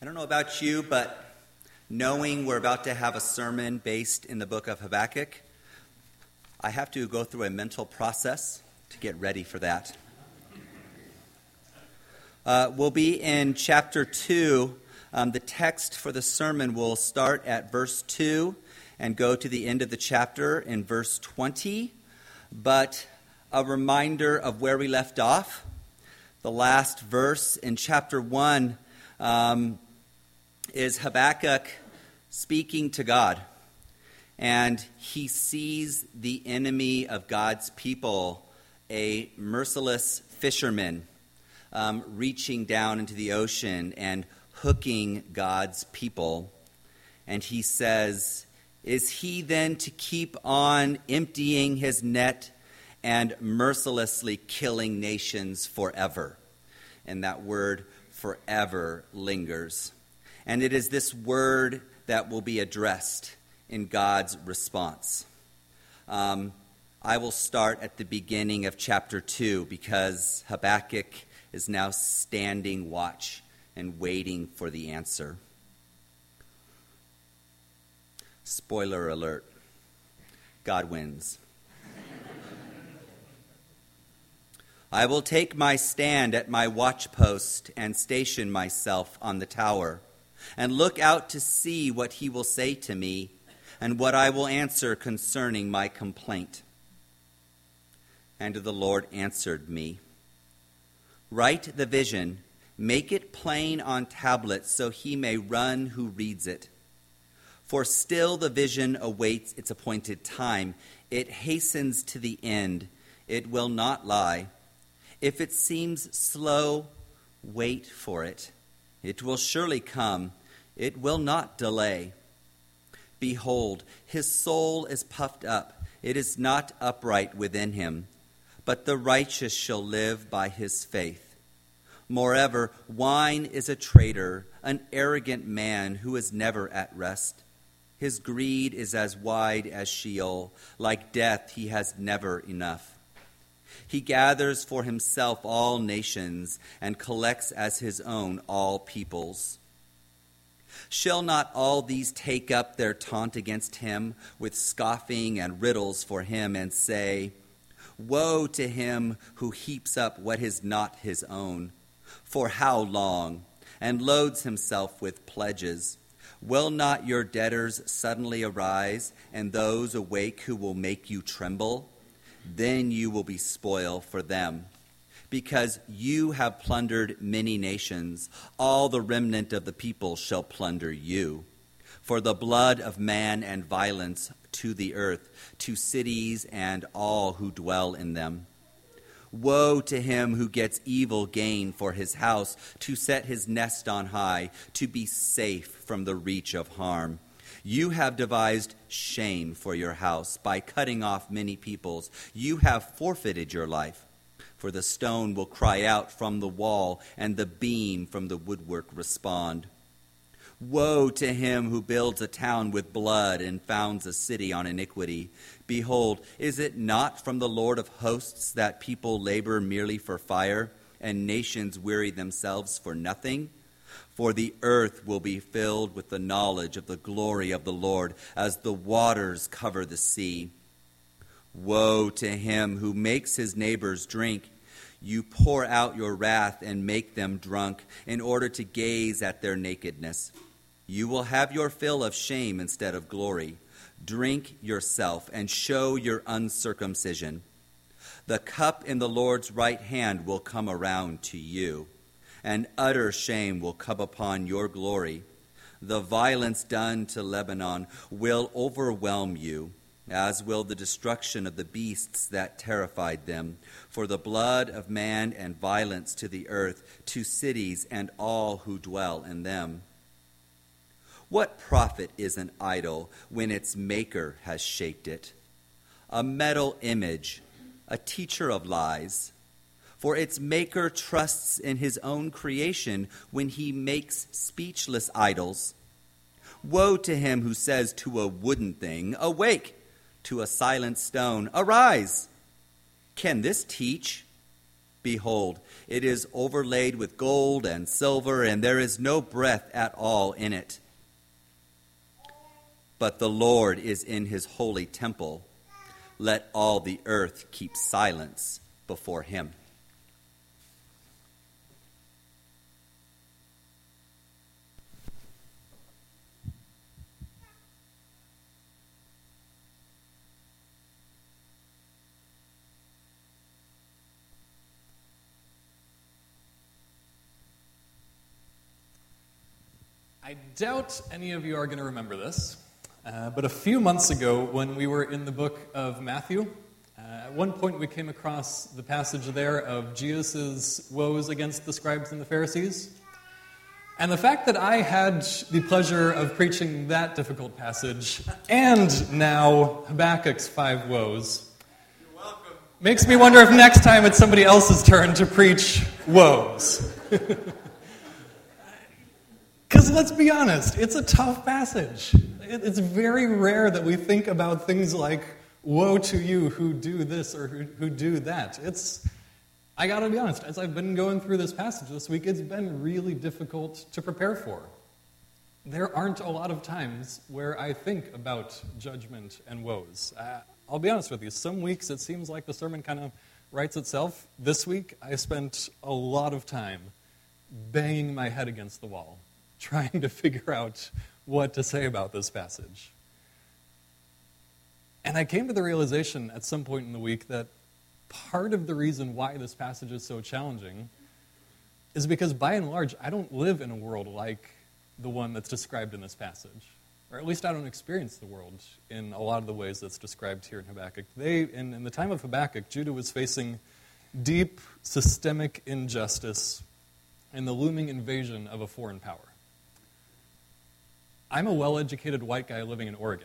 I don't know about you, but knowing we're about to have a sermon based in the book of Habakkuk, I have to go through a mental process to get ready for that. We'll be in chapter 2. The text for the sermon will start at verse 2 and go to the end of the chapter in verse 20. But a reminder of where we left off. The last verse in chapter 1 is Habakkuk speaking to God. And he sees the enemy of God's people, a merciless fisherman, reaching down into the ocean and hooking God's people. And he says, "Is he then to keep on emptying his net and mercilessly killing nations forever?" And that word forever lingers. And it is this word that will be addressed in God's response. I will start at the beginning of chapter 2 because Habakkuk is now standing watch and waiting for the answer. Spoiler alert, God wins. I will take my stand at my watchpost and station myself on the tower, and look out to see what he will say to me, and what I will answer concerning my complaint. And the Lord answered me, "Write the vision, make it plain on tablets, so he may run who reads it. For still the vision awaits its appointed time. It hastens to the end. It will not lie. If it seems slow, wait for it. It will surely come. It will not delay. Behold, his soul is puffed up. It is not upright within him. But the righteous shall live by his faith. Moreover, wine is a traitor, an arrogant man who is never at rest. His greed is as wide as Sheol. Like death, he has never enough. He gathers for himself all nations and collects as his own all peoples. Shall not all these take up their taunt against him with scoffing and riddles for him and say, 'Woe to him who heaps up what is not his own. For how long?' and loads himself with pledges. Will not your debtors suddenly arise, and those awake who will make you tremble? Then you will be spoil for them, because you have plundered many nations. All the remnant of the people shall plunder you. For the blood of man and violence to the earth, to cities and all who dwell in them. Woe to him who gets evil gain for his house, to set his nest on high, to be safe from the reach of harm. You have devised shame for your house by cutting off many peoples. You have forfeited your life, for the stone will cry out from the wall, and the beam from the woodwork respond. Woe to him who builds a town with blood and founds a city on iniquity. Behold, is it not from the Lord of hosts that people labor merely for fire, and nations weary themselves for nothing? For the earth will be filled with the knowledge of the glory of the Lord, as the waters cover the sea. Woe to him who makes his neighbors drink. You pour out your wrath and make them drunk, in order to gaze at their nakedness. You will have your fill of shame instead of glory. Drink yourself and show your uncircumcision. The cup in the Lord's right hand will come around to you, and utter shame will come upon your glory. The violence done to Lebanon will overwhelm you, as will the destruction of the beasts that terrified them. For the blood of man and violence to the earth, to cities and all who dwell in them. What profit is an idol when its maker has shaped it? A metal image, a teacher of lies. For its maker trusts in his own creation when he makes speechless idols. Woe to him who says to a wooden thing, 'Awake,' to a silent stone, 'Arise.' Can this teach? Behold, it is overlaid with gold and silver, and there is no breath at all in it. But the Lord is in his holy temple. Let all the earth keep silence before him. I doubt any of you are going to remember this, but a few months ago when we were in the book of Matthew, at one point we came across the passage there of Jesus' woes against the scribes and the Pharisees. And the fact that I had the pleasure of preaching that difficult passage and now Habakkuk's 5 woes makes me wonder if next time it's somebody else's turn to preach woes. Because let's be honest, it's a tough passage. It's very rare that we think about things like, woe to you who do this or who do that. I gotta be honest, as I've been going through this passage this week, it's been really difficult to prepare for. There aren't a lot of times where I think about judgment and woes. I'll be honest with you, some weeks it seems like the sermon kind of writes itself. This week, I spent a lot of time banging my head against the wall, trying to figure out what to say about this passage. And I came to the realization at some point in the week that part of the reason why this passage is so challenging is because, by and large, I don't live in a world like the one that's described in this passage. Or at least I don't experience the world in a lot of the ways that's described here in Habakkuk. In the time of Habakkuk, Judah was facing deep, systemic injustice and the looming invasion of a foreign power. I'm a well-educated white guy living in Oregon.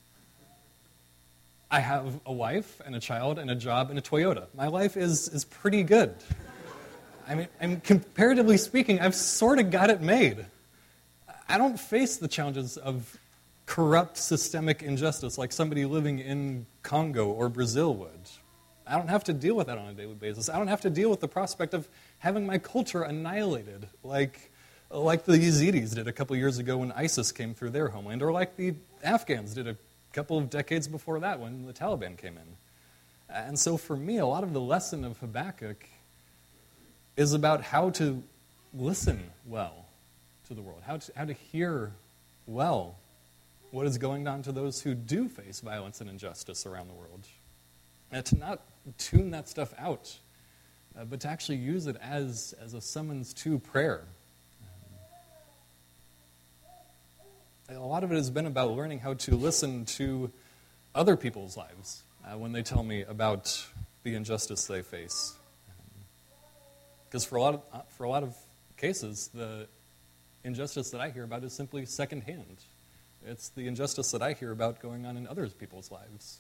I have a wife and a child and a job and a Toyota. My life is pretty good. I mean, and comparatively speaking, I've sort of got it made. I don't face the challenges of corrupt systemic injustice like somebody living in Congo or Brazil would. I don't have to deal with that on a daily basis. I don't have to deal with the prospect of having my culture annihilated like the Yazidis did a couple years ago when ISIS came through their homeland, or like the Afghans did a couple of decades before that when the Taliban came in. And so for me, a lot of the lesson of Habakkuk is about how to listen well to the world, how to hear well what is going on to those who do face violence and injustice around the world. And to not tune that stuff out, but to actually use it as a summons to prayer. A lot of it has been about learning how to listen to other people's lives when they tell me about the injustice they face. Because for a lot of cases, the injustice that I hear about is simply secondhand. It's the injustice that I hear about going on in other people's lives.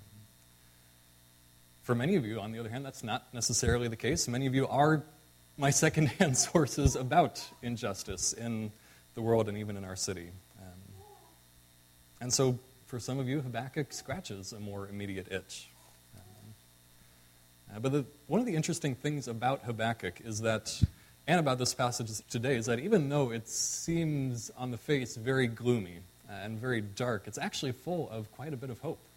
For many of you, on the other hand, that's not necessarily the case. Many of you are my secondhand sources about injustice in the world and even in our city. And so, for some of you, Habakkuk scratches a more immediate itch. But one of the interesting things about Habakkuk is that, and about this passage today, is that even though it seems on the face very gloomy and very dark, it's actually full of quite a bit of hope.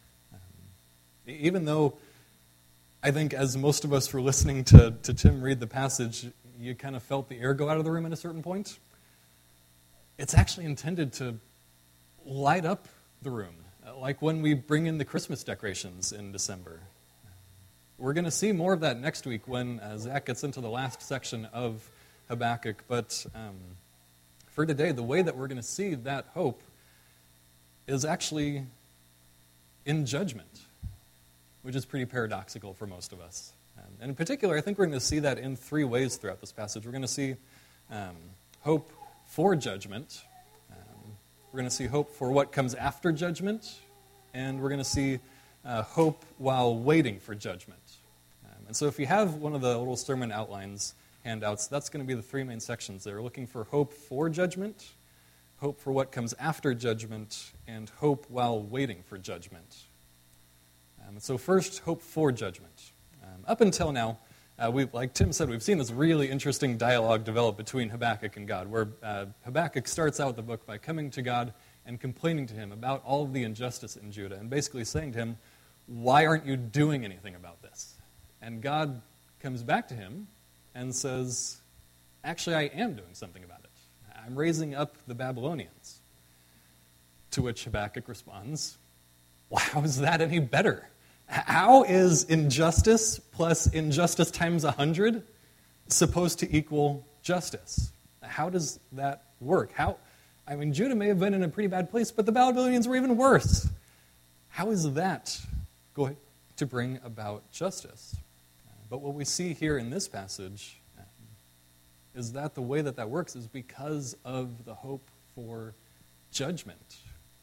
Even though I think as most of us were listening to Tim read the passage, you kind of felt the air go out of the room at a certain point, it's actually intended to light up the room, like when we bring in the Christmas decorations in December. We're going to see more of that next week when Zach gets into the last section of Habakkuk, but for today, the way that we're going to see that hope is actually in judgment, which is pretty paradoxical for most of us. And in particular, I think we're going to see that in 3 ways throughout this passage. We're going to see hope for judgment. We're going to see hope for what comes after judgment, and we're going to see hope while waiting for judgment. And so if you have one of the little sermon outlines handouts, that's going to be the 3 main sections there. We're looking for hope for judgment, hope for what comes after judgment, and hope while waiting for judgment. So first, hope for judgment. Up until now, Like Tim said, we've seen this really interesting dialogue develop between Habakkuk and God, where Habakkuk starts out the book by coming to God and complaining to him about all of the injustice in Judah, and basically saying to him, why aren't you doing anything about this? And God comes back to him and says, actually, I am doing something about it. I'm raising up the Babylonians. To which Habakkuk responds, well, how is that any better? How is injustice plus injustice times 100 supposed to equal justice? How does that work? Judah may have been in a pretty bad place, but the Babylonians were even worse. How is that going to bring about justice? But what we see here in this passage is that the way that works is because of the hope for judgment.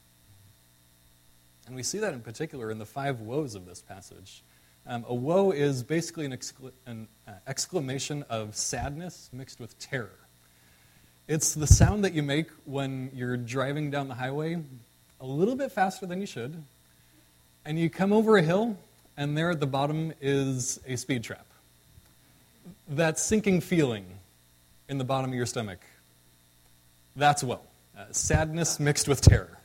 And we see that in particular in the 5 woes of this passage. A woe is basically an exclamation of sadness mixed with terror. It's the sound that you make when you're driving down the highway a little bit faster than you should, and you come over a hill, and there at the bottom is a speed trap. That sinking feeling in the bottom of your stomach, that's woe. Sadness mixed with terror.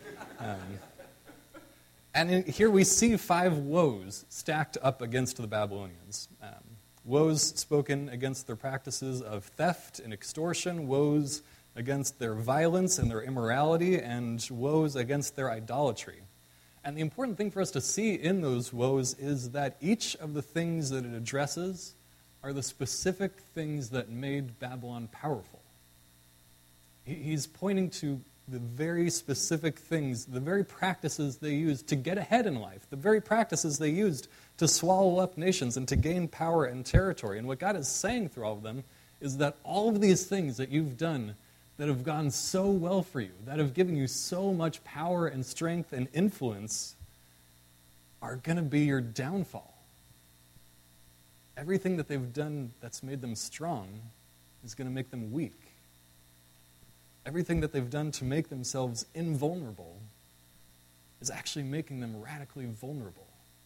And here we see 5 woes stacked up against the Babylonians. Woes spoken against their practices of theft and extortion, woes against their violence and their immorality, and woes against their idolatry. And the important thing for us to see in those woes is that each of the things that it addresses are the specific things that made Babylon powerful. He's pointing to the very specific things, the very practices they used to get ahead in life, the very practices they used to swallow up nations and to gain power and territory. And what God is saying through all of them is that all of these things that you've done that have gone so well for you, that have given you so much power and strength and influence, are going to be your downfall. Everything that they've done that's made them strong is going to make them weak. Everything that they've done to make themselves invulnerable is actually making them radically vulnerable.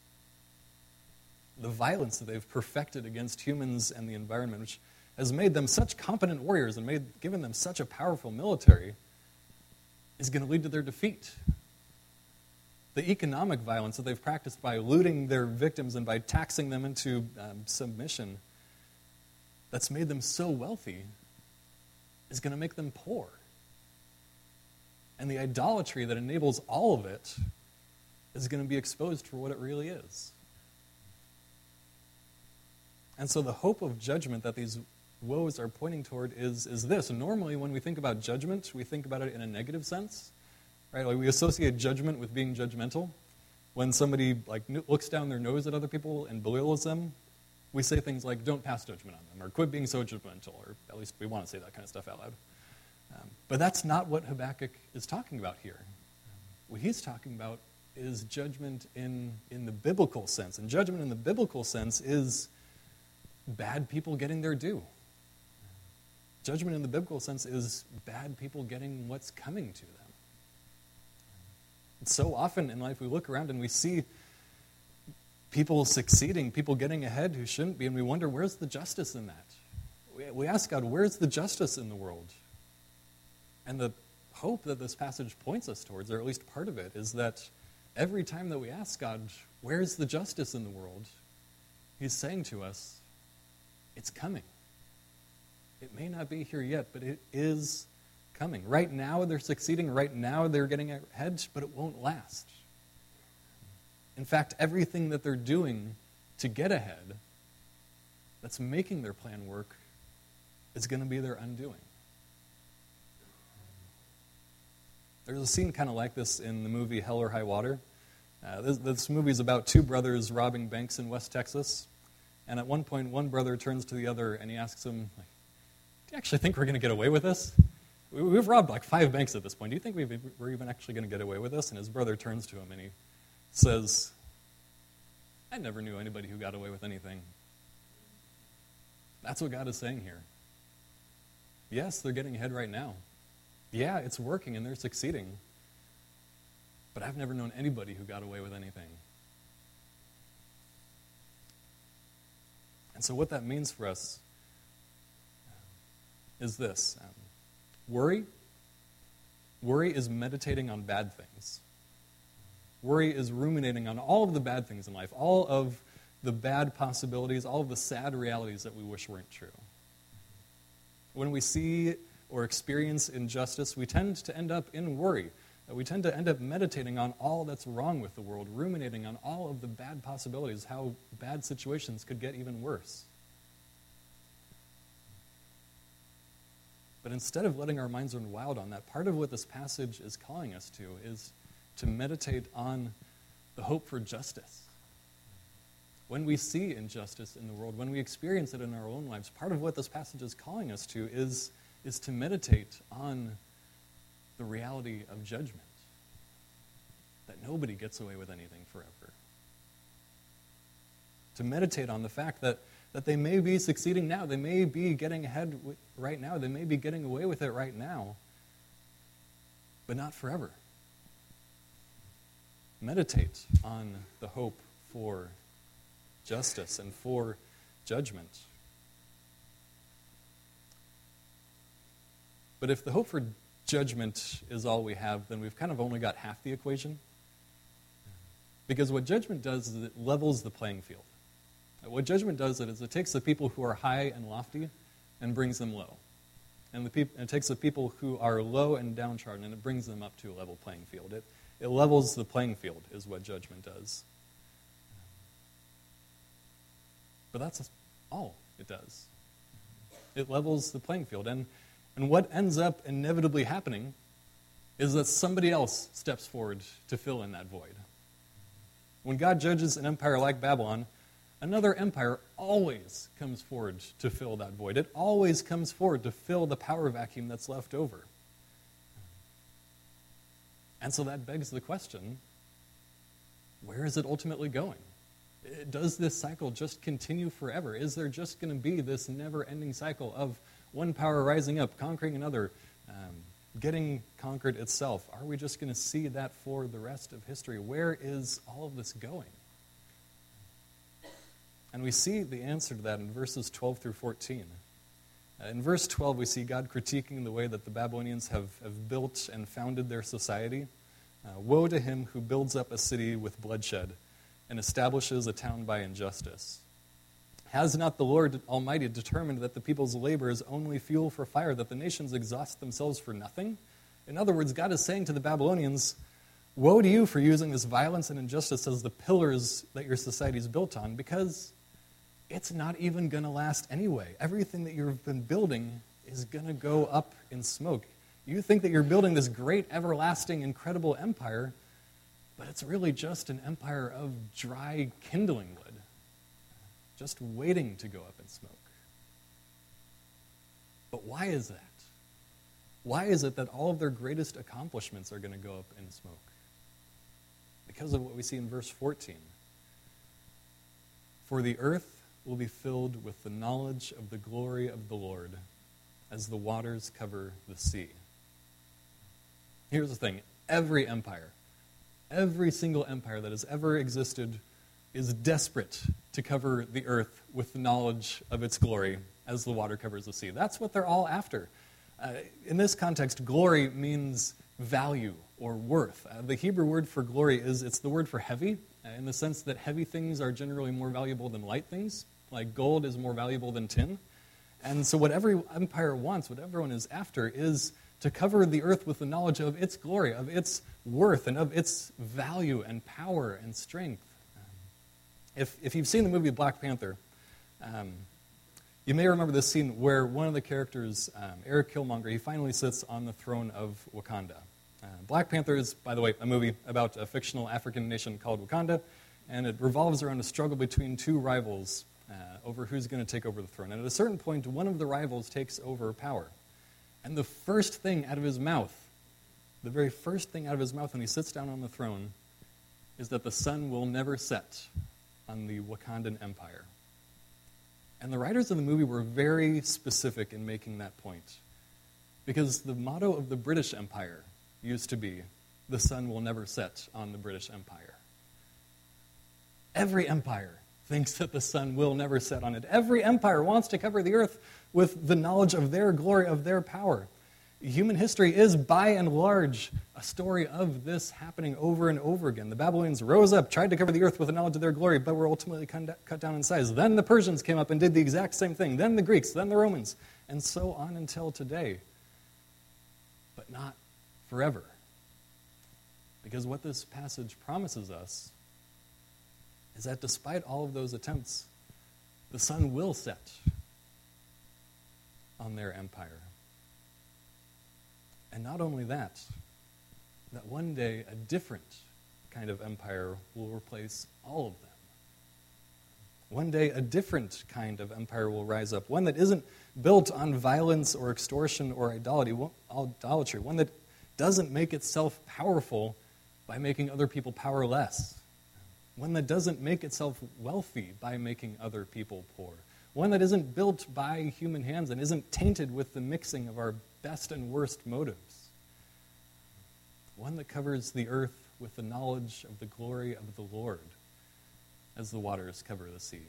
The violence that they've perfected against humans and the environment, which has made them such competent warriors and given them such a powerful military, is going to lead to their defeat. The economic violence that they've practiced by looting their victims and by taxing them into submission, that's made them so wealthy, is going to make them poor. And the idolatry that enables all of it is going to be exposed for what it really is. And so the hope of judgment that these woes are pointing toward is this. Normally, when we think about judgment, we think about it in a negative sense. Right? Like we associate judgment with being judgmental. When somebody looks down their nose at other people and belittles them, we say things like, don't pass judgment on them, or quit being so judgmental, or at least we want to say that kind of stuff out loud. But that's not what Habakkuk is talking about here. What he's talking about is judgment in the biblical sense. And judgment in the biblical sense is bad people getting their due. Judgment in the biblical sense is bad people getting what's coming to them. And so often in life we look around and we see people succeeding, people getting ahead who shouldn't be, and we wonder, where's the justice in that? We ask God, where's the justice in the world? And the hope that this passage points us towards, or at least part of it, is that every time that we ask God, where's the justice in the world? He's saying to us, it's coming. It may not be here yet, but it is coming. Right now they're succeeding, right now they're getting ahead, but it won't last. In fact, everything that they're doing to get ahead, that's making their plan work, is going to be their undoing. There's a scene kind of like this in the movie Hell or High Water. This movie is about 2 brothers robbing banks in West Texas. And at one point, one brother turns to the other and he asks him, do you actually think we're going to get away with this? We've robbed 5 banks at this point. Do you think we're even actually going to get away with this? And his brother turns to him and he says, I never knew anybody who got away with anything. That's what God is saying here. Yes, they're getting ahead right now. Yeah, it's working and they're succeeding. But I've never known anybody who got away with anything. And so what that means for us is this. Worry is meditating on bad things. Worry is ruminating on all of the bad things in life, all of the bad possibilities, all of the sad realities that we wish weren't true. When we see or experience injustice, we tend to end up in worry. We tend to end up meditating on all that's wrong with the world, ruminating on all of the bad possibilities, how bad situations could get even worse. But instead of letting our minds run wild on that, part of what this passage is calling us to is to meditate on the hope for justice. When we see injustice in the world, when we experience it in our own lives, part of what this passage is calling us to is to meditate on the reality of judgment. That nobody gets away with anything forever. To meditate on the fact that they may be succeeding now, they may be getting ahead right now, they may be getting away with it right now, but not forever. Meditate on the hope for justice and for judgment. But if the hope for judgment is all we have, then we've kind of only got half the equation. Because what judgment does is it levels the playing field. What judgment does is it takes the people who are high and lofty and brings them low. And it takes the people who are low and downtrodden and it brings them up to a level playing field. It levels the playing field is what judgment does. But that's all it does. It levels the playing field. And what ends up inevitably happening is that somebody else steps forward to fill in that void. When God judges an empire like Babylon, another empire always comes forward to fill that void. It always comes forward to fill the power vacuum that's left over. And so that begs the question, where is it ultimately going? Does this cycle just continue forever? Is there just going to be this never-ending cycle of one power rising up, conquering another, getting conquered itself? Are we just going to see that for the rest of history? Where is all of this going? And we see the answer to that in verses 12 through 14. In verse 12, we see God critiquing the way that the Babylonians have built and founded their society. Woe to him who builds up a city with bloodshed and establishes a town by injustice. Has not the Lord Almighty determined that the people's labor is only fuel for fire, that the nations exhaust themselves for nothing? In other words, God is saying to the Babylonians, woe to you for using this violence and injustice as the pillars that your society is built on, because it's not even going to last anyway. Everything that you've been building is going to go up in smoke. You think that you're building this great, everlasting, incredible empire, but it's really just an empire of dry kindling wood, just waiting to go up in smoke. But why is that? Why is it that all of their greatest accomplishments are going to go up in smoke? Because of what we see in verse 14. For the earth will be filled with the knowledge of the glory of the Lord as the waters cover the sea. Here's the thing. Every empire, every single empire that has ever existed is desperate to cover the earth with the knowledge of its glory as the water covers the sea. That's what they're all after. In this context, glory means value or worth. The Hebrew word for glory it's the word for heavy, in the sense that heavy things are generally more valuable than light things, like gold is more valuable than tin. And so what every empire wants, what everyone is after, is to cover the earth with the knowledge of its glory, of its worth, and of its value and power and strength. If you've seen the movie Black Panther, you may remember this scene where one of the characters, Eric Killmonger, he finally sits on the throne of Wakanda. Black Panther is, by the way, a movie about a fictional African nation called Wakanda, and it revolves around a struggle between two rivals over who's going to take over the throne. And at a certain point, one of the rivals takes over power. And the first thing out of his mouth, the very first thing out of his mouth when he sits down on the throne, is that the sun will never set on the Wakandan Empire. And the writers of the movie were very specific in making that point. Because the motto of the British Empire used to be, the sun will never set on the British Empire. Every empire thinks that the sun will never set on it. Every empire wants to cover the earth with the knowledge of their glory, of their power. Human history is, by and large, a story of this happening over and over again. The Babylonians rose up, tried to cover the earth with the knowledge of their glory, but were ultimately cut down in size. Then the Persians came up and did the exact same thing. Then the Greeks, then the Romans, and so on until today. But not forever. Because what this passage promises us is that despite all of those attempts, the sun will set on their empire. And not only that, that one day a different kind of empire will replace all of them. One day a different kind of empire will rise up, one that isn't built on violence or extortion or idolatry, one that doesn't make itself powerful by making other people powerless, one that doesn't make itself wealthy by making other people poor, one that isn't built by human hands and isn't tainted with the mixing of our best and worst motives, one that covers the earth with the knowledge of the glory of the Lord as the waters cover the sea.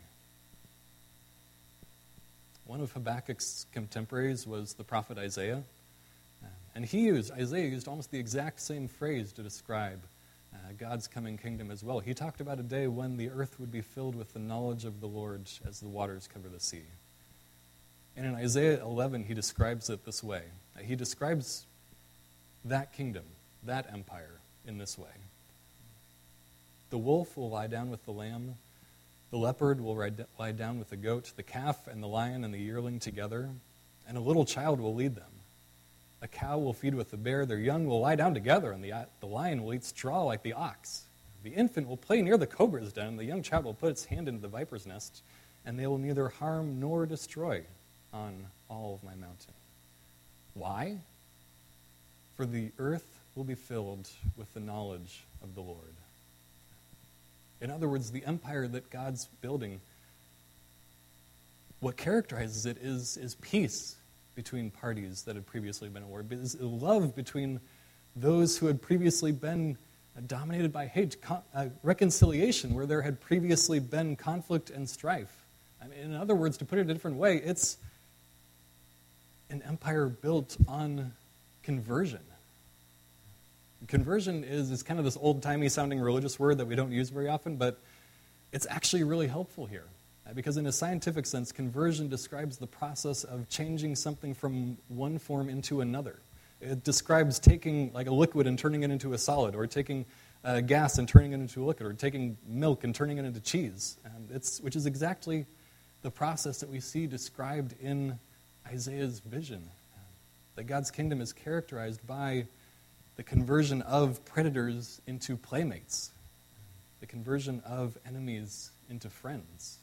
One of Habakkuk's contemporaries was the prophet Isaiah, and Isaiah used almost the exact same phrase to describe God's coming kingdom as well. He talked about a day when the earth would be filled with the knowledge of the Lord as the waters cover the sea. And in Isaiah 11, he describes it this way. He describes that kingdom, that empire, in this way. The wolf will lie down with the lamb. The leopard will lie down with the goat. The calf and the lion and the yearling together. And a little child will lead them. A cow will feed with the bear. Their young will lie down together, and the lion will eat straw like the ox. The infant will play near the cobra's den, and the young child will put its hand into the viper's nest, and they will neither harm nor destroy on all of my mountain. Why? For the earth will be filled with the knowledge of the Lord. In other words, the empire that God's building, what characterizes it is peace between parties that had previously been at war, is love between those who had previously been dominated by hate, reconciliation where there had previously been conflict and strife. I mean, in other words, to put it a different way, it's an empire built on conversion. Conversion is kind of this old-timey sounding religious word that we don't use very often, but it's actually really helpful here. Because in a scientific sense, conversion describes the process of changing something from one form into another. It describes taking like a liquid and turning it into a solid, or taking gas and turning it into a liquid, or taking milk and turning it into cheese, which is exactly the process that we see described in Isaiah's vision. That God's kingdom is characterized by the conversion of predators into playmates, the conversion of enemies into friends.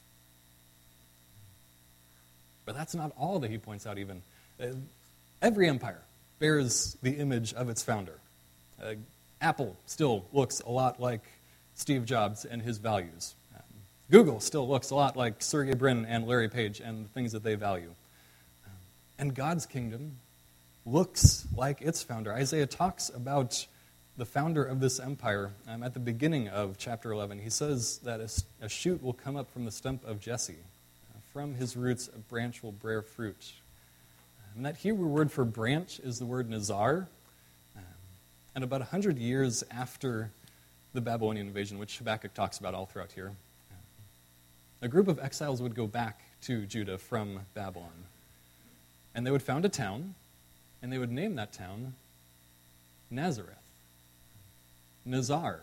But that's not all that he points out even. Every empire bears the image of its founder. Apple still looks a lot like Steve Jobs and his values. Google still looks a lot like Sergey Brin and Larry Page and the things that they value. And God's kingdom looks like its founder. Isaiah talks about the founder of this empire at the beginning of chapter 11. He says that a shoot will come up from the stump of Jesse. From his roots, a branch will bear fruit. And that Hebrew word for branch is the word nazar. And about 100 years after the Babylonian invasion, which Habakkuk talks about all throughout here, a group of exiles would go back to Judah from Babylon. And they would found a town, and they would name that town Nazareth. Nazareth,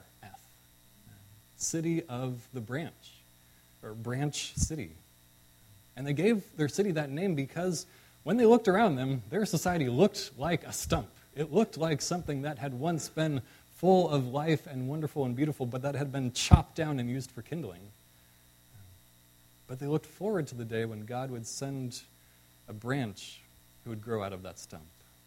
city of the branch, or branch city. And they gave their city that name because when they looked around them, their society looked like a stump. It looked like something that had once been full of life and wonderful and beautiful, but that had been chopped down and used for kindling. But they looked forward to the day when God would send a branch who would grow out of that stump.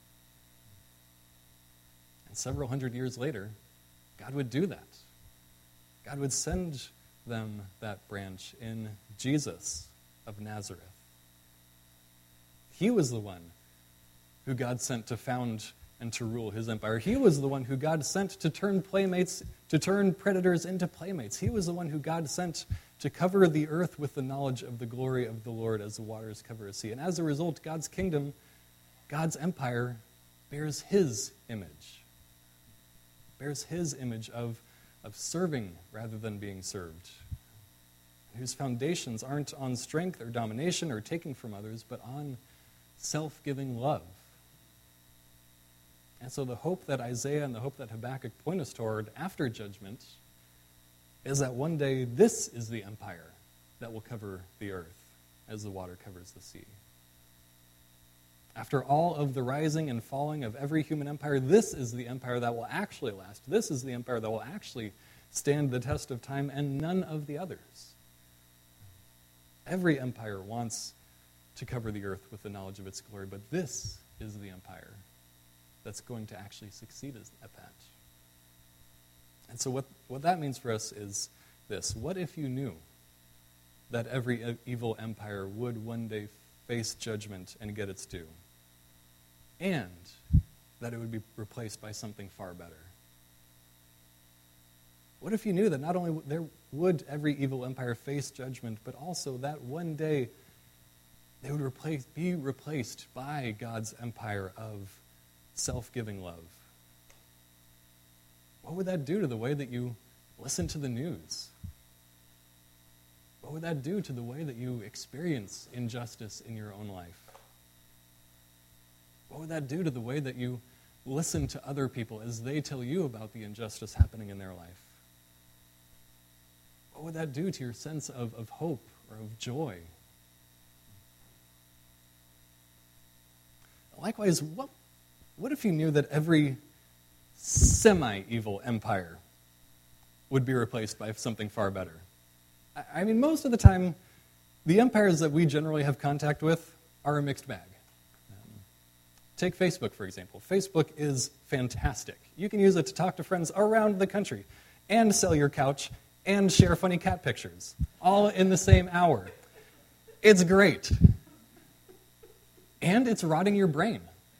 And several hundred years later, God would do that. God would send them that branch in Jesus of Nazareth. He was the one who God sent to found and to rule his empire. He was the one who God sent to turn predators into playmates. He was the one who God sent to cover the earth with the knowledge of the glory of the Lord as the waters cover a sea. And as a result, God's kingdom, God's empire, bears his image. Bears his image of serving rather than being served. Whose foundations aren't on strength or domination or taking from others, but on self-giving love. And so the hope that Isaiah and the hope that Habakkuk point us toward after judgment is that one day this is the empire that will cover the earth as the water covers the sea. After all of the rising and falling of every human empire, this is the empire that will actually last. This is the empire that will actually stand the test of time, and none of the others. Every empire wants to cover the earth with the knowledge of its glory, but this is the empire that's going to actually succeed at that. And so what that means for us is this. What if you knew that every evil empire would one day face judgment and get its due, and that it would be replaced by something far better? What if you knew that not only would every evil empire face judgment, but also that one day they would be replaced by God's empire of self-giving love? What would that do to the way that you listen to the news? What would that do to the way that you experience injustice in your own life? What would that do to the way that you listen to other people as they tell you about the injustice happening in their life? What would that do to your sense of hope or of joy? Likewise, what if you knew that every semi-evil empire would be replaced by something far better? I mean, most of the time, the empires that we generally have contact with are a mixed bag. Take Facebook, for example. Facebook is fantastic. You can use it to talk to friends around the country and sell your couch and share funny cat pictures, all in the same hour. It's great. And it's rotting your brain.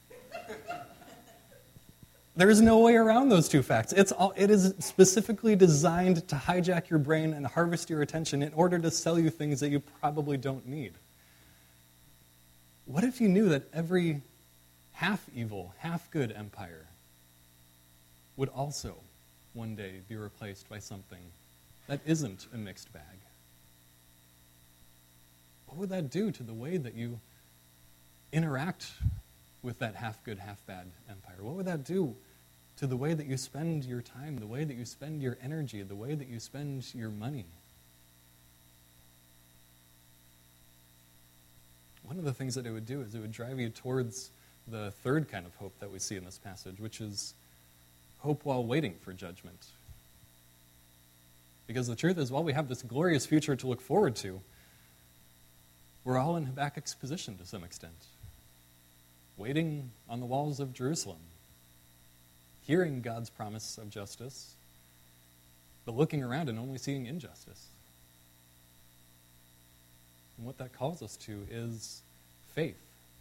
There is no way around those two facts. It is specifically designed to hijack your brain and harvest your attention in order to sell you things that you probably don't need. What if you knew that every half-evil, half-good empire would also one day be replaced by something that isn't a mixed bag? What would that do to the way that you interact with that half-good, half-bad empire? What would that do to the way that you spend your time, the way that you spend your energy, the way that you spend your money? One of the things that it would do is it would drive you towards the third kind of hope that we see in this passage, which is hope while waiting for judgment. Because the truth is, while we have this glorious future to look forward to, we're all in Habakkuk's position to some extent. Waiting on the walls of Jerusalem, hearing God's promise of justice, but looking around and only seeing injustice. And what that calls us to is faith.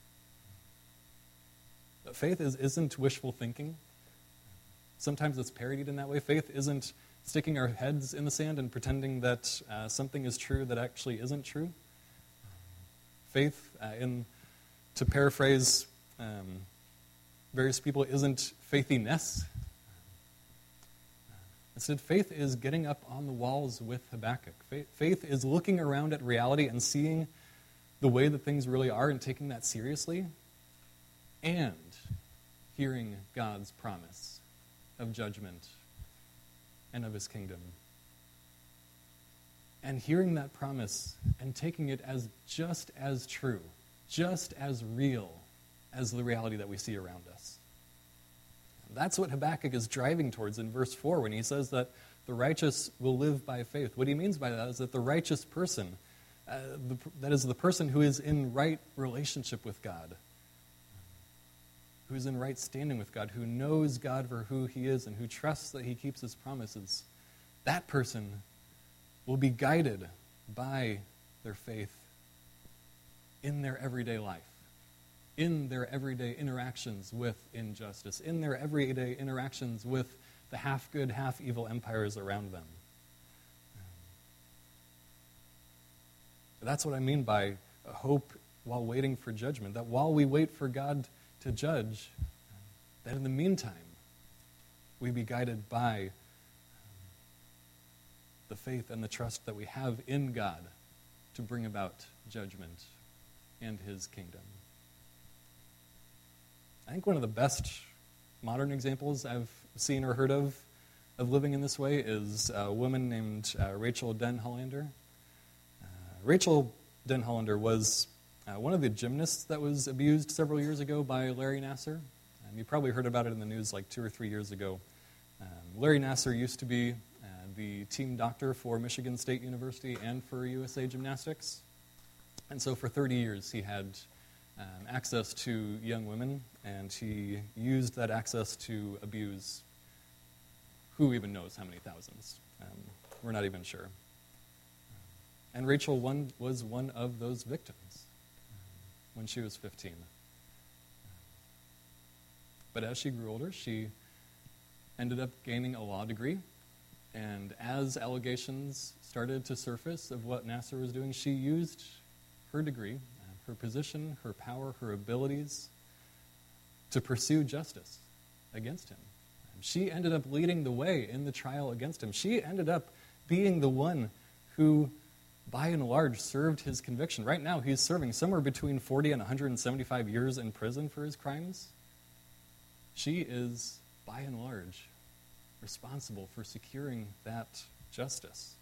But faith isn't wishful thinking. Sometimes it's parodied in that way. Faith isn't sticking our heads in the sand and pretending that something is true that actually isn't true. Faith, to paraphrase various people, isn't faithiness. Instead, faith is getting up on the walls with Habakkuk. Faith is looking around at reality and seeing the way that things really are and taking that seriously, and hearing God's promise of judgment and of his kingdom. And hearing that promise and taking it as just as true, just as real as the reality that we see around us. That's what Habakkuk is driving towards in verse 4 when he says that the righteous will live by faith. What he means by that is that the righteous person, that is the person who is in right relationship with God, who is in right standing with God, who knows God for who he is and who trusts that he keeps his promises, that person will be guided by their faith in their everyday life. in their everyday interactions with injustice, in their everyday interactions with the half-good, half-evil empires around them. That's what I mean by hope while waiting for judgment, that while we wait for God to judge, that in the meantime, we be guided by the faith and the trust that we have in God to bring about judgment and his kingdom. I think one of the best modern examples I've seen or heard of living in this way is a woman named Rachel Denhollander. Rachel Denhollander was one of the gymnasts that was abused several years ago by Larry Nassar. You probably heard about it in the news like 2 or 3 years ago. Larry Nassar used to be the team doctor for Michigan State University and for USA Gymnastics. And so for 30 years he had access to young women, and he used that access to abuse who even knows how many thousands. We're not even sure. And Rachel was one of those victims when she was 15. But as she grew older, she ended up gaining a law degree, and as allegations started to surface of what Nassar was doing, she used her degree, her position, her power, her abilities to pursue justice against him. She ended up leading the way in the trial against him. She ended up being the one who, by and large, served his conviction. Right now, he's serving somewhere between 40 and 175 years in prison for his crimes. She is, by and large, responsible for securing that justice.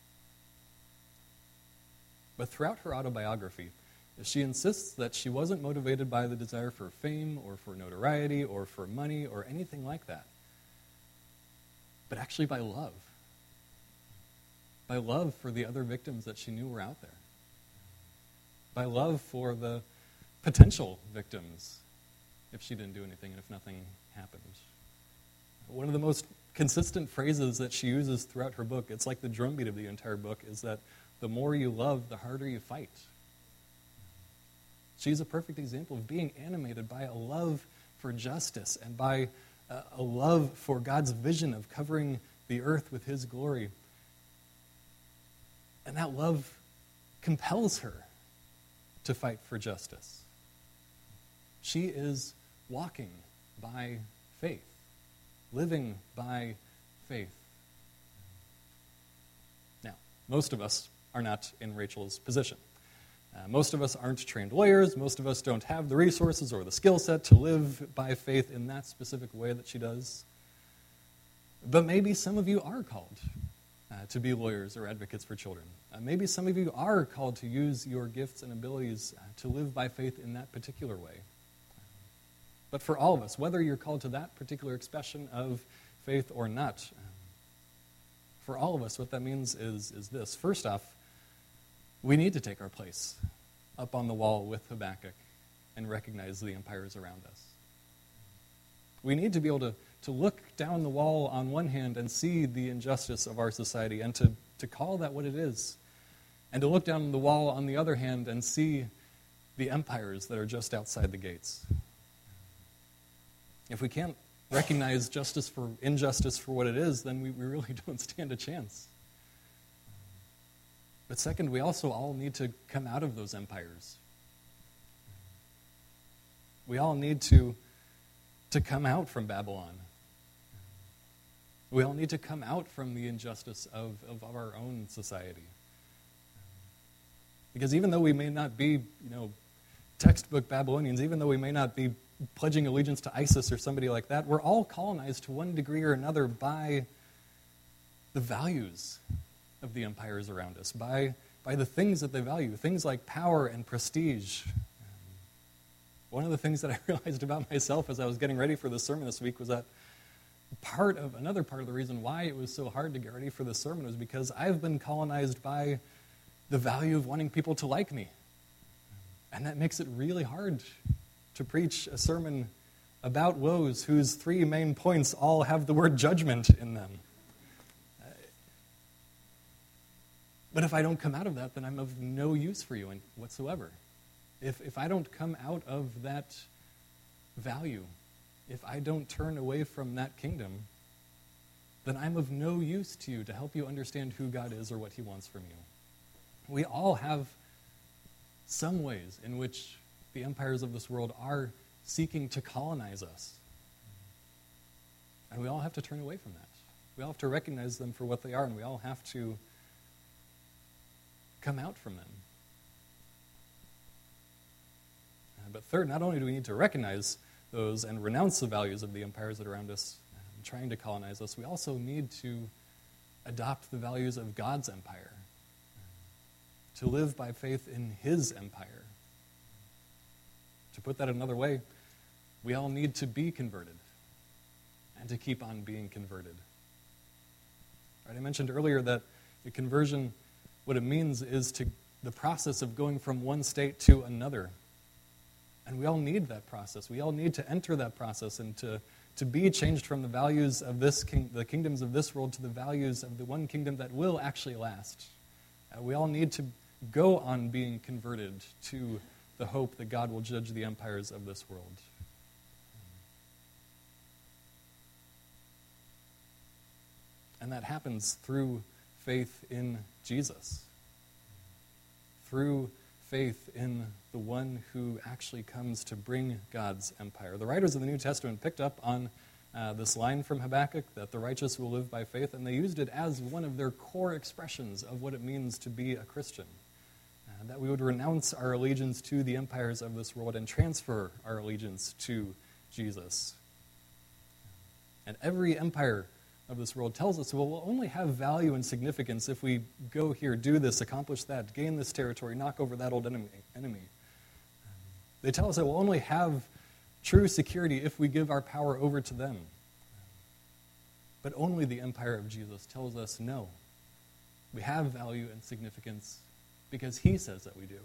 But throughout her autobiography, she insists that she wasn't motivated by the desire for fame or for notoriety or for money or anything like that, but actually by love. By love for the other victims that she knew were out there. By love for the potential victims if she didn't do anything and if nothing happened. One of the most consistent phrases that she uses throughout her book, it's like the drumbeat of the entire book, is that the more you love, the harder you fight. She's a perfect example of being animated by a love for justice and by a love for God's vision of covering the earth with his glory. And that love compels her to fight for justice. She is walking by faith, living by faith. Now, most of us are not in Rachel's position. Most of us aren't trained lawyers. Most of us don't have the resources or the skill set to live by faith in that specific way that she does. But maybe some of you are called to be lawyers or advocates for children. Maybe some of you are called to use your gifts and abilities to live by faith in that particular way. But for all of us, whether you're called to that particular expression of faith or not, for all of us, what that means is this. First off, we need to take our place up on the wall with Habakkuk and recognize the empires around us. We need to be able to look down the wall on one hand and see the injustice of our society and to call that what it is. And to look down the wall on the other hand and see the empires that are just outside the gates. If we can't recognize injustice for what it is, then we really don't stand a chance. But second, we also all need to come out of those empires. We all need to come out from Babylon. We all need to come out from the injustice of our own society. Because even though we may not be, textbook Babylonians, even though we may not be pledging allegiance to ISIS or somebody like that, we're all colonized to one degree or another by the values of the empires around us, by the things that they value, things like power and prestige. One of the things that I realized about myself as I was getting ready for this sermon this week was that another part of the reason why it was so hard to get ready for this sermon was because I've been colonized by the value of wanting people to like me. And that makes it really hard to preach a sermon about woes whose 3 main points all have the word judgment in them. But if I don't come out of that, then I'm of no use for you whatsoever. If I don't come out of that value, if I don't turn away from that kingdom, then I'm of no use to you to help you understand who God is or what he wants from you. We all have some ways in which the empires of this world are seeking to colonize us. And we all have to turn away from that. We all have to recognize them for what they are, and we all have to come out from them. But third, not only do we need to recognize those and renounce the values of the empires that are around us trying to colonize us, we also need to adopt the values of God's empire, to live by faith in his empire. To put that another way, we all need to be converted and to keep on being converted. Right, I mentioned earlier that the conversion, what it means is the process of going from one state to another. And we all need that process. We all need to enter that process and to be changed from the values of the kingdoms of this world to the values of the one kingdom that will actually last. We all need to go on being converted to the hope that God will judge the empires of this world. And that happens through faith in Jesus, through faith in the one who actually comes to bring God's empire. The writers of the New Testament picked up on this line from Habakkuk, that the righteous will live by faith, and they used it as one of their core expressions of what it means to be a Christian. That we would renounce our allegiance to the empires of this world and transfer our allegiance to Jesus. And every empire of this world tells us, well, we'll only have value and significance if we go here, do this, accomplish that, gain this territory, knock over that old enemy. They tell us that we'll only have true security if we give our power over to them. But only the empire of Jesus tells us no. We have value and significance because he says that we do.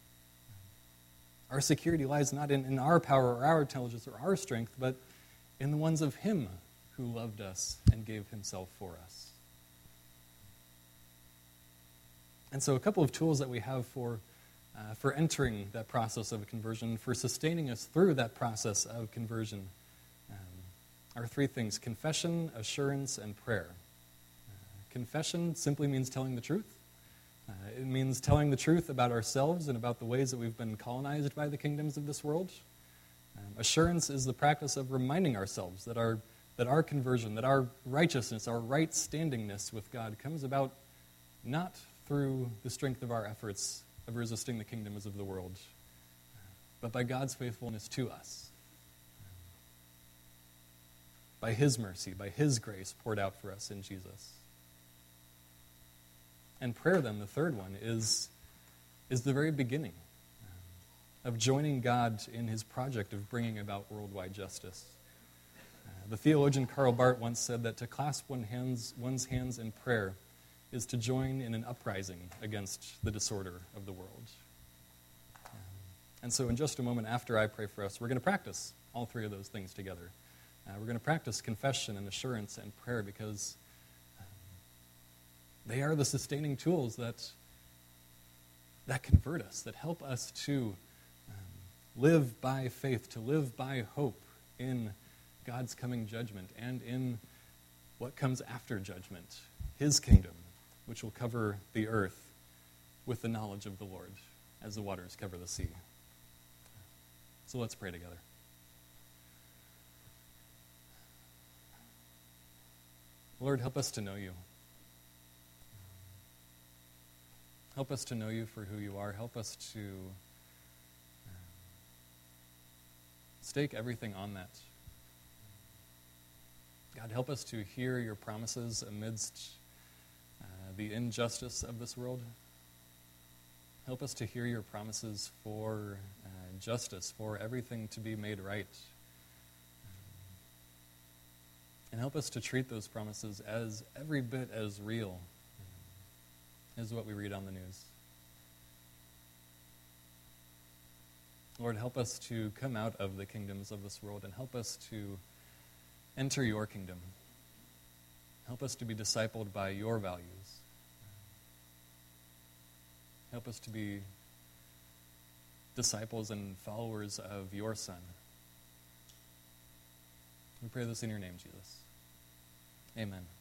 Our security lies not in our power or our intelligence or our strength, but in the ones of him who loved us and gave himself for us. And so a couple of tools that we have for entering that process of conversion, for sustaining us through that process of conversion, are three things: confession, assurance, and prayer. Confession simply means telling the truth. It means telling the truth about ourselves and about the ways that we've been colonized by the kingdoms of this world. Assurance is the practice of reminding ourselves that our conversion, that our righteousness, our right standingness with God comes about not through the strength of our efforts of resisting the kingdoms of the world, but by God's faithfulness to us, by his mercy, by his grace poured out for us in Jesus. And prayer, then, the third one, is the very beginning of joining God in his project of bringing about worldwide justice. The theologian Karl Barth once said that to clasp one's hands in prayer is to join in an uprising against the disorder of the world. And so in just a moment after I pray for us, we're going to practice all three of those things together. We're going to practice confession and assurance and prayer because they are the sustaining tools that convert us, that help us to live by faith, to live by hope in God's coming judgment and in what comes after judgment, his kingdom, which will cover the earth with the knowledge of the Lord as the waters cover the sea. So let's pray together. Lord, help us to know you. Help us to know you for who you are. Help us to stake everything on that. God, help us to hear your promises amidst the injustice of this world. Help us to hear your promises for justice, for everything to be made right. And help us to treat those promises as every bit as real as what we read on the news. Lord, help us to come out of the kingdoms of this world and help us to enter your kingdom. Help us to be discipled by your values. Help us to be disciples and followers of your Son. We pray this in your name, Jesus. Amen.